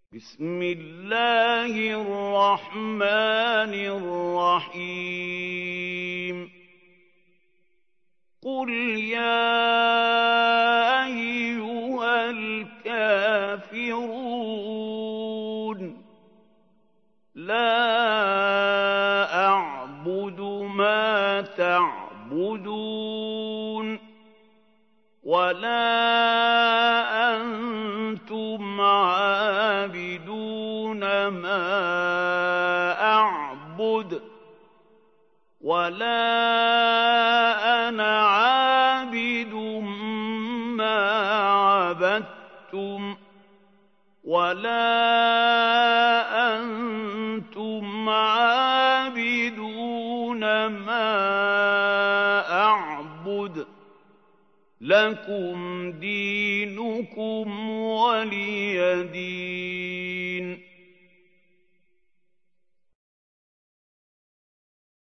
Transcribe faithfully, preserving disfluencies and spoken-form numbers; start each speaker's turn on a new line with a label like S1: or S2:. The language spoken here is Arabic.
S1: بسم الله الرحمن الرحيم قل يا أيها الكافرون لا أعبد ما تعبدون ولا أنتم عابدون ما أعبد ولا أنا عابد ما عبدتم ولا أنتم عابدون ما أعبد لكم دينكم ولي دين